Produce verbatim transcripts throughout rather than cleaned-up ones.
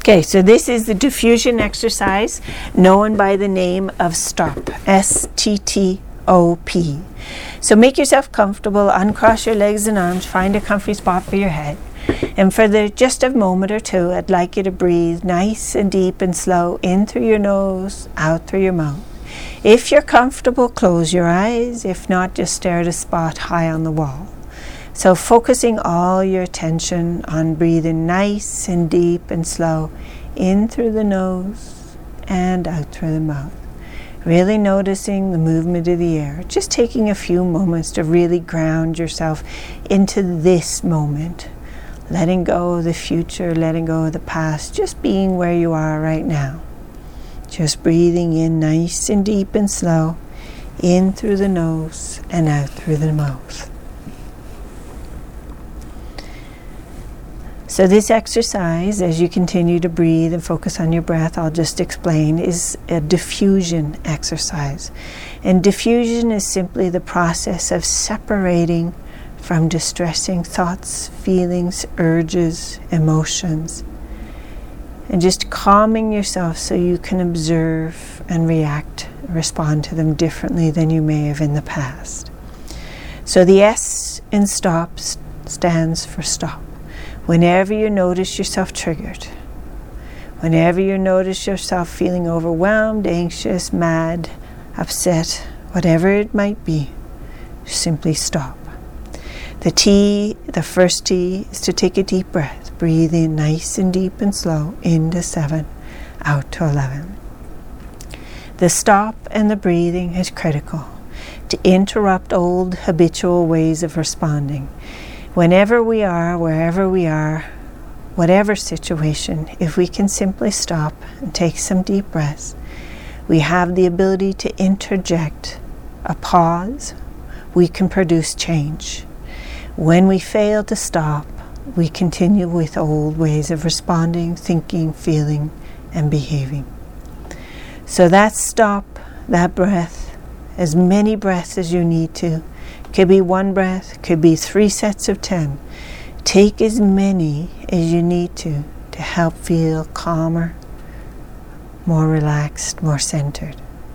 Okay, so this is the diffusion exercise known by the name of STOP, S T T O P. So make yourself comfortable, uncross your legs and arms, find a comfy spot for your head. And for the, just a moment or two, I'd like you to breathe nice and deep and slow in through your nose, out through your mouth. If you're comfortable, close your eyes. If not, just stare at a spot high on the wall. So focusing all your attention on breathing nice and deep and slow in through the nose and out through the mouth. Really noticing the movement of the air. Just taking a few moments to really ground yourself into this moment. Letting go of the future, letting go of the past, just being where you are right now. Just breathing in nice and deep and slow, in through the nose and out through the mouth. So this exercise, as you continue to breathe and focus on your breath, I'll just explain, is a diffusion exercise. And diffusion is simply the process of separating from distressing thoughts, feelings, urges, emotions, and just calming yourself so you can observe and react, respond to them differently than you may have in the past. So the S in STOP stands for stop. Whenever you notice yourself triggered, whenever you notice yourself feeling overwhelmed, anxious, mad, upset, whatever it might be, simply stop. The T, the first T, is to take a deep breath. Breathe in nice and deep and slow into seven, out to eleven. The stop and the breathing is critical to interrupt old habitual ways of responding. Whenever we are, wherever we are, whatever situation, if we can simply stop and take some deep breaths, we have the ability to interject a pause. We can produce change. When we fail to stop, we continue with old ways of responding, thinking, feeling, and behaving. So that stop, that breath, as many breaths as you need to. Could be one breath, could be three sets of ten. Take as many as you need to to help feel calmer, more relaxed, more centered.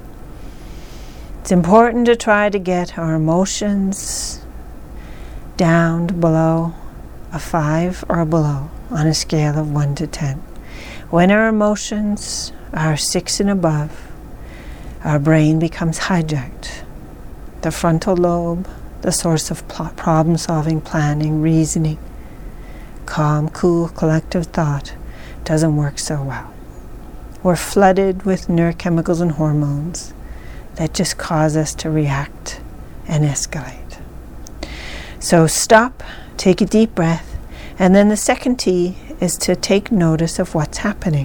It's important to try to get our emotions down to below a five or below on a scale of one to ten. When our emotions are six and above, our brain becomes hijacked. The frontal lobe, the source of problem-solving, planning, reasoning, calm, cool, collective thought, doesn't work so well. We're flooded with neurochemicals and hormones that just cause us to react and escalate. So stop, take a deep breath, and then the second T is to take notice of what's happening.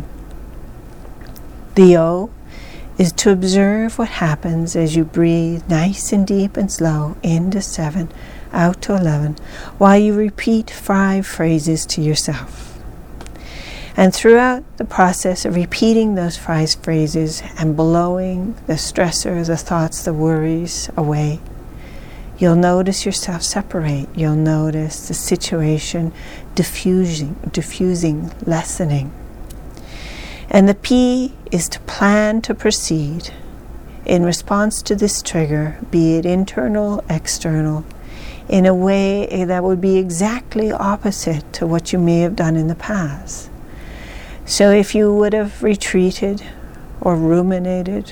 The O is to observe what happens as you breathe nice and deep and slow into seven, out to eleven, while you repeat five phrases to yourself. And throughout the process of repeating those five phrases and blowing the stressor, the thoughts, the worries away, you'll notice yourself separate. You'll notice the situation diffusing, diffusing, lessening. And the P is to plan to proceed in response to this trigger, be it internal, external, in a way that would be exactly opposite to what you may have done in the past. So if you would have retreated or ruminated,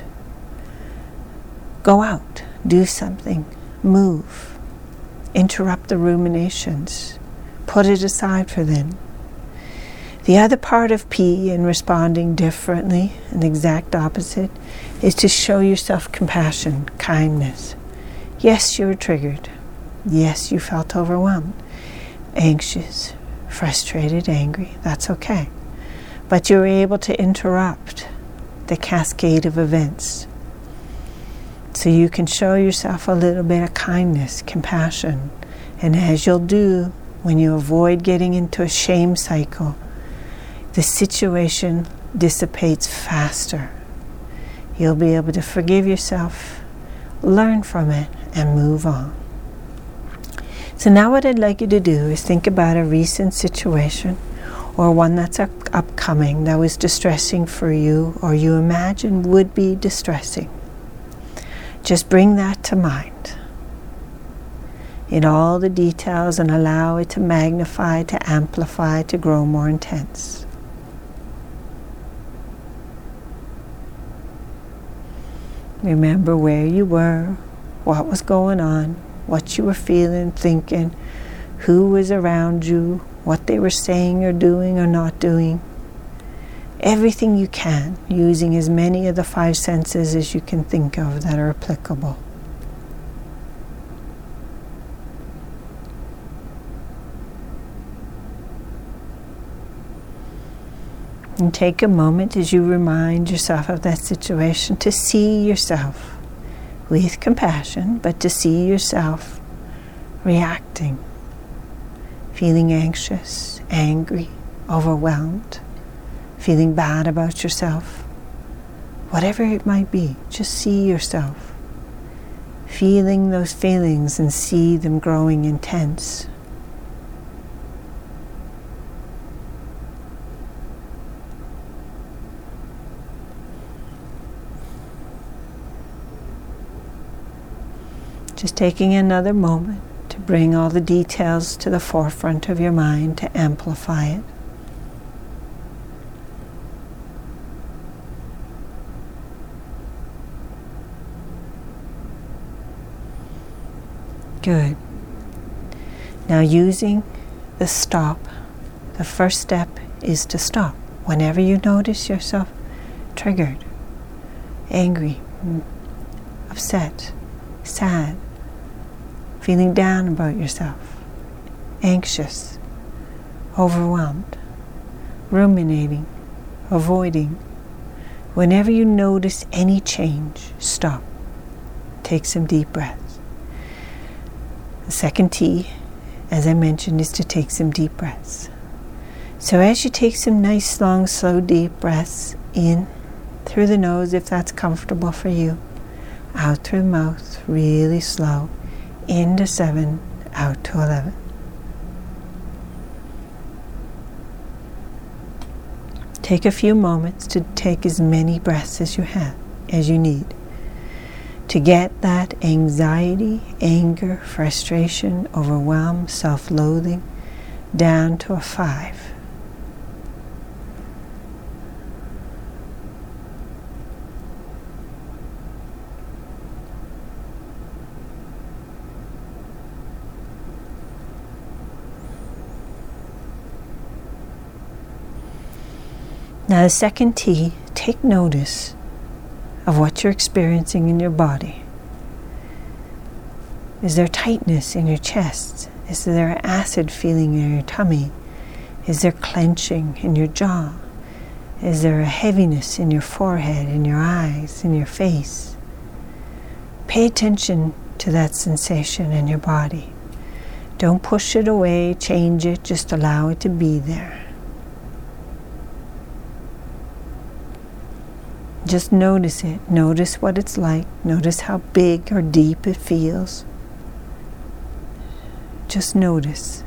go out, do something, move, interrupt the ruminations, put it aside for then. The other part of P in responding differently, an exact opposite, is to show yourself compassion, kindness. Yes, you were triggered. Yes, you felt overwhelmed, anxious, frustrated, angry. That's okay. But you were able to interrupt the cascade of events. So you can show yourself a little bit of kindness, compassion. And as you'll do when you avoid getting into a shame cycle, the situation dissipates faster. You'll be able to forgive yourself, learn from it, and move on. So now what I'd like you to do is think about a recent situation or one that's up- upcoming that was distressing for you, or you imagine would be distressing. Just bring that to mind in all the details and allow it to magnify, to amplify, to grow more intense. Remember where you were, what was going on, what you were feeling, thinking, who was around you, what they were saying or doing or not doing. Everything you can, using as many of the five senses as you can think of that are applicable. And take a moment as you remind yourself of that situation to see yourself with compassion, but to see yourself reacting, feeling anxious, angry, overwhelmed, feeling bad about yourself. Whatever it might be, just see yourself feeling those feelings and see them growing intense. Just taking another moment to bring all the details to the forefront of your mind to amplify it. Good. Now using the stop, the first step is to stop. Whenever you notice yourself triggered, angry, upset, sad, feeling down about yourself, anxious, overwhelmed, ruminating, avoiding. Whenever you notice any change, stop. Take some deep breaths. The second T, as I mentioned, is to take some deep breaths. So as you take some nice, long, slow, deep breaths in through the nose, if that's comfortable for you, out through the mouth, really slow, into seven, out to eleven. Take a few moments to take as many breaths as you have, as you need, to get that anxiety, anger, frustration, overwhelm, self-loathing down to a five. Now the second T, take notice of what you're experiencing in your body. Is there tightness in your chest? Is there acid feeling in your tummy? Is there clenching in your jaw? Is there a heaviness in your forehead, in your eyes, in your face? Pay attention to that sensation in your body. Don't push it away, change it, just allow it to be there. Just notice it. Notice what it's like. Notice how big or deep it feels. Just notice.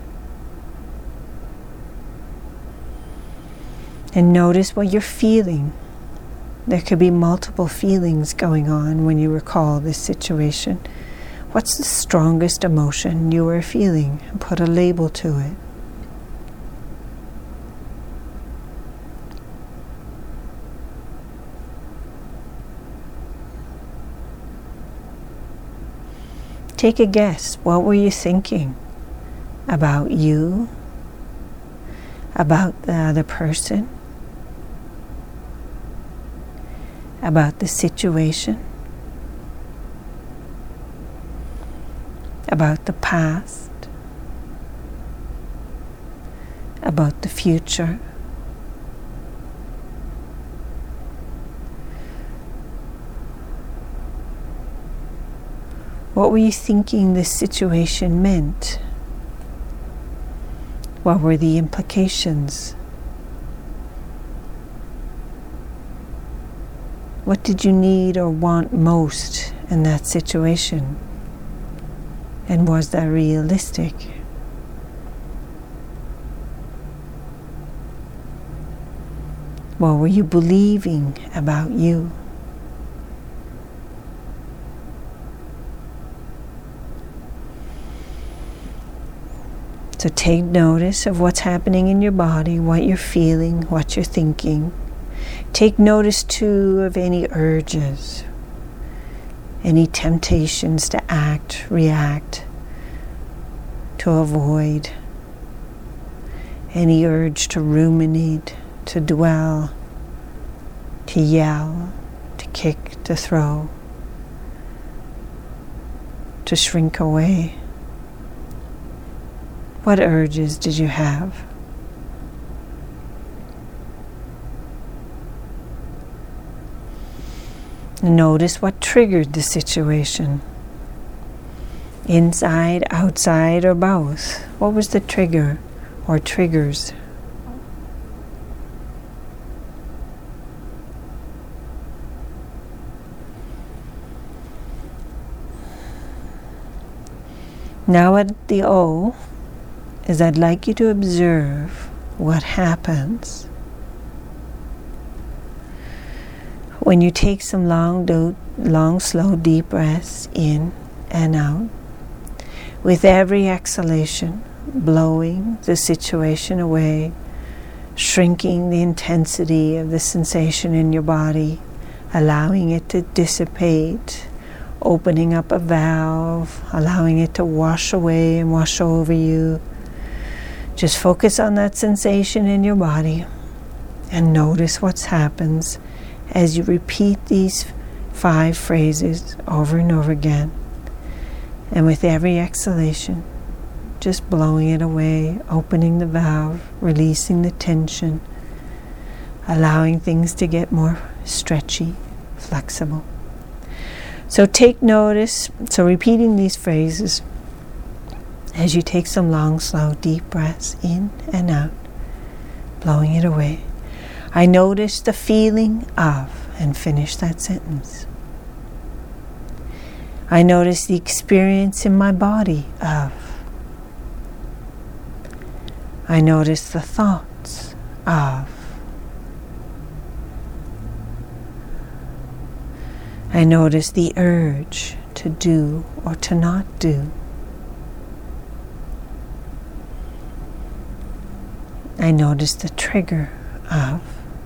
And notice what you're feeling. There could be multiple feelings going on when you recall this situation. What's the strongest emotion you are feeling? And put a label to it. Take a guess. What were you thinking about you, about the other person, about the situation, about the past, about the future? What were you thinking this situation meant? What were the implications? What did you need or want most in that situation? And was that realistic? What were you believing about you? So take notice of what's happening in your body, what you're feeling, what you're thinking. Take notice too of any urges, any temptations to act, react, to avoid, any urge to ruminate, to dwell, to yell, to kick, to throw, to shrink away. What urges did you have? Notice what triggered the situation. Inside, outside, or both? What was the trigger or triggers? Now at the O is I'd like you to observe what happens when you take some long, do- long, slow, deep breaths in and out. With every exhalation, blowing the situation away, shrinking the intensity of the sensation in your body, allowing it to dissipate, opening up a valve, allowing it to wash away and wash over you. Just focus on that sensation in your body and notice what happens as you repeat these five phrases over and over again. And with every exhalation, just blowing it away, opening the valve, releasing the tension, allowing things to get more stretchy, flexible. So take notice, so repeating these phrases as you take some long, slow, deep breaths in and out, blowing it away. I notice the feeling of, and finish that sentence. I notice the experience in my body of. I notice the thoughts of. I notice the urge to do or to not do. I notice the trigger of.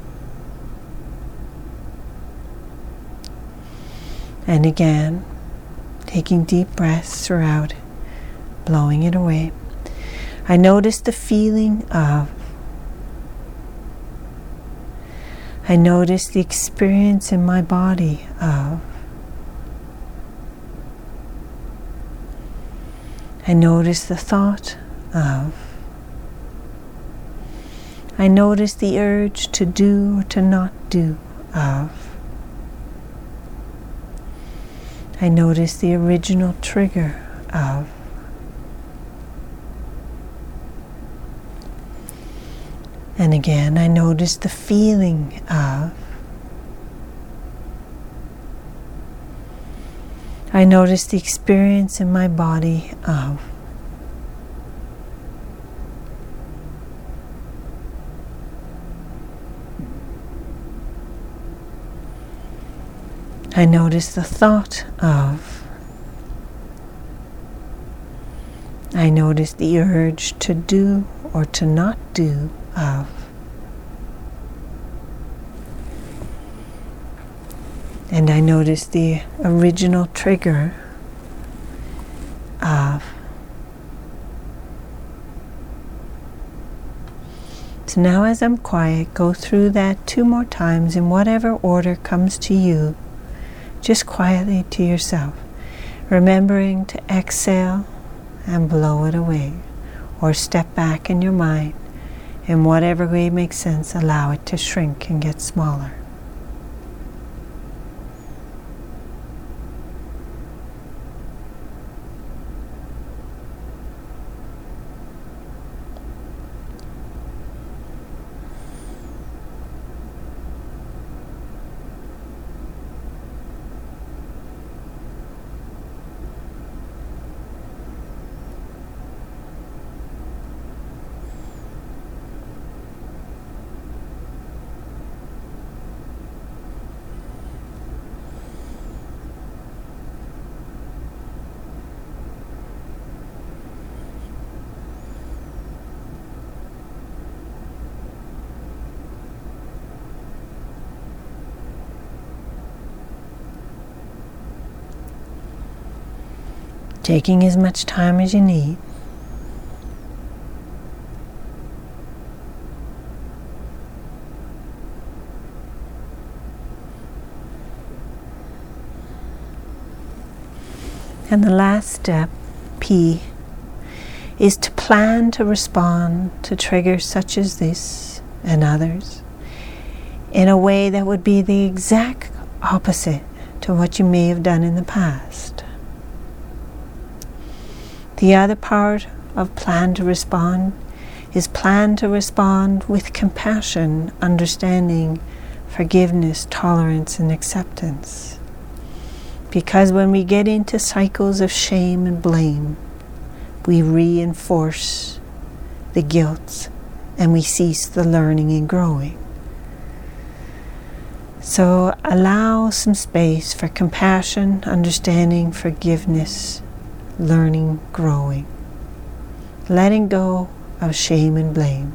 And again, taking deep breaths throughout, blowing it away. I notice the feeling of. I notice the experience in my body of. I notice the thought of. I notice the urge to do or to not do of. I notice the original trigger of. And again, I notice the feeling of. I notice the experience in my body of. I notice the thought of. I notice the urge to do or to not do of. And I notice the original trigger of. So now as I'm quiet, go through that two more times in whatever order comes to you, just quietly to yourself, remembering to exhale and blow it away, or step back in your mind. In whatever way makes sense, allow it to shrink and get smaller. taking as much time as you need. And the last step, P, is to plan to respond to triggers such as this and others in a way that would be the exact opposite to what you may have done in the past. The other part of plan to respond is plan to respond with compassion, understanding, forgiveness, tolerance, and acceptance. Because when we get into cycles of shame and blame, we reinforce the guilt and we cease the learning and growing. So allow some space for compassion, understanding, forgiveness, learning, growing. Letting go of shame and blame.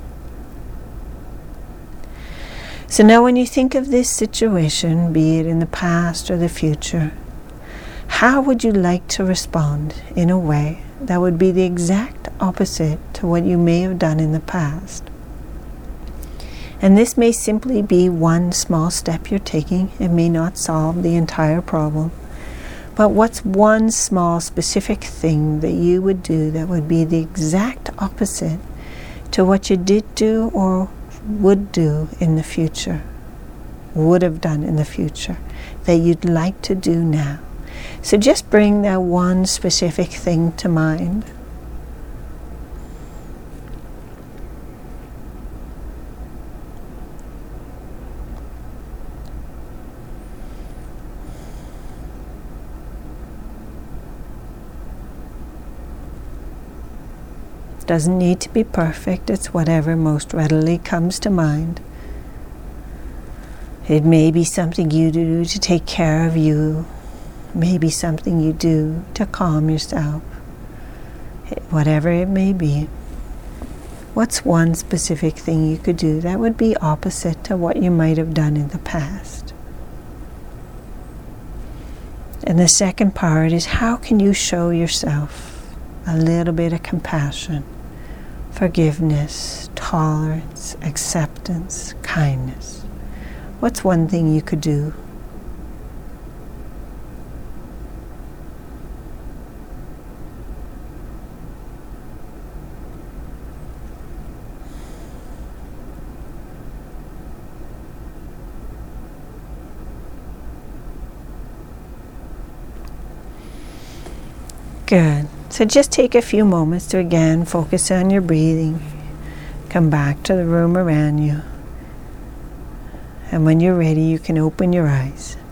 So now when you think of this situation, be it in the past or the future, how would you like to respond in a way that would be the exact opposite to what you may have done in the past? And this may simply be one small step you're taking. It may not solve the entire problem. But what's one small specific thing that you would do that would be the exact opposite to what you did do or would do in the future, would have done in the future, that you'd like to do now? So just bring that one specific thing to mind. Doesn't need to be perfect. It's whatever most readily comes to mind. It may be something you do to take care of you. Maybe something you do to calm yourself. Whatever it may be. What's one specific thing you could do that would be opposite to what you might have done in the past? And the second part is, how can you show yourself a little bit of compassion, forgiveness, tolerance, acceptance, kindness? What's one thing you could do? Good. So just take a few moments to again focus on your breathing. Come back to the room around you. And when you're ready, you can open your eyes.